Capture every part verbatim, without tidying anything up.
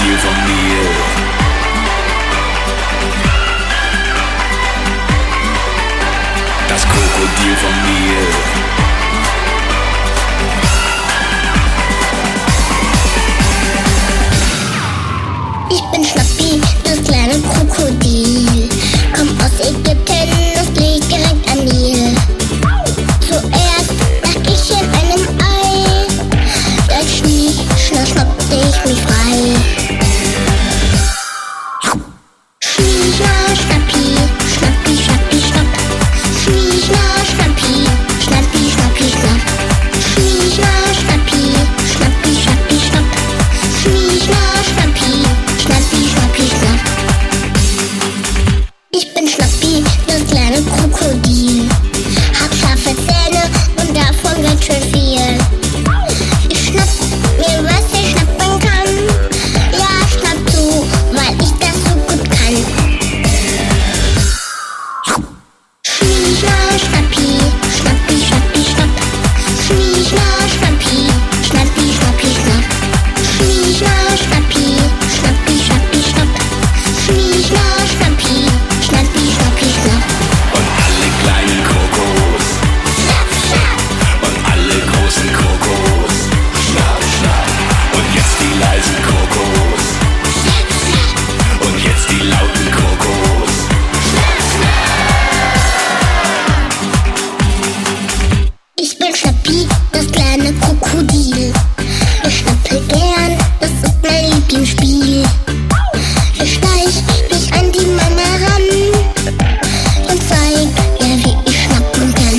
Krokodil vom Nil. Das Krokodil vom Nil. Ich bin Schnappi, das kleine Krokodil. Komm aus Ägypten, das liegt direkt am Nil. Zuerst lag ich in einem Ei, dann schnie, schnapp, schnappte ich mich frei. Schnie, schnapp, schnappi, schnappi, schnappi, schnapp. Schnie, schnapp, schnappi, schnappi, schnappi, schnapp. Schnie, schnapp, schnappi, schnappi, schnappi, schnapp. Schnie, schnapp, schnappi, schnappi, schnappi, schnapp. Ich bin Schnappi, das kleine Krokodil. Hab scharfe Zähne und davon ganz schön viel. Ich schnapp mir, was ich schnappen kann. Ja, schnapp zu, weil ich das so gut kann. Schnie, schnapp, schnappi, schnappi, schnappi, schnapp. Schnie, schnapp, schnappi, schnappi, schnappi, schnapp. Schnie, schnapp, schnappi, schnappi, schnappi, schnapp. Schnie, schnapp, schnappi, schnappi, schnappi, schnapp. Und alle kleinen Krokos. Schnapp, schnapp. Und alle großen Krokos. Schnapp, schnapp. Und jetzt die leisen Krokos. Schnapp, schnapp. Und jetzt die lauten Krokos. Schnapp, schnapp. Ich bin Schnappi, das kleine Krokodil. Ich schnappe gern, das ist mein Lieblingsspiel. Ich schleich mich an die Mama ran und zeig ihr, wie ich schnappen kann.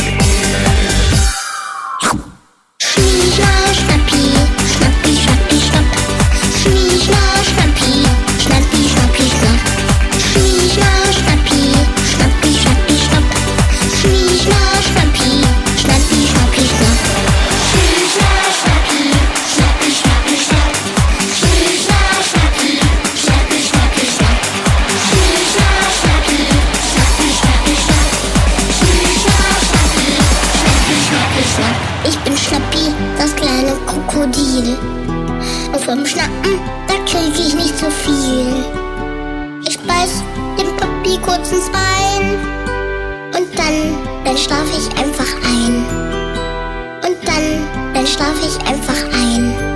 Schnie, schnapp, schnappi, schnappi, schnappi, schnapp. Schnie, schnapp, schnappi, schnappi, schnappi, schnapp. Schnie, schnapp, schnappi, schnappi, schnappi, schnapp. Schnie, schnapp, schnappi, schnappi, schnappi, schnapp. Schnie, schnapp, schnappi, schnappi, schnappi, schnapp. Schnie, schnapp, schnappi, schnappi, schnappi, schnapp. Schnie, schnapp, schnappi, schnappi, schnappi, schnapp. Schnie, schnapp, schnappi, schnappi, schnappi, schnapp. Ich bin Schnappi, das kleine Krokodil. Und vom Schnappen, da krieg ich nicht so viel. Ich beiß dem Papi kurz ins Bein. Und dann, dann schlaf ich einfach ein. Und dann, dann schlaf ich einfach ein.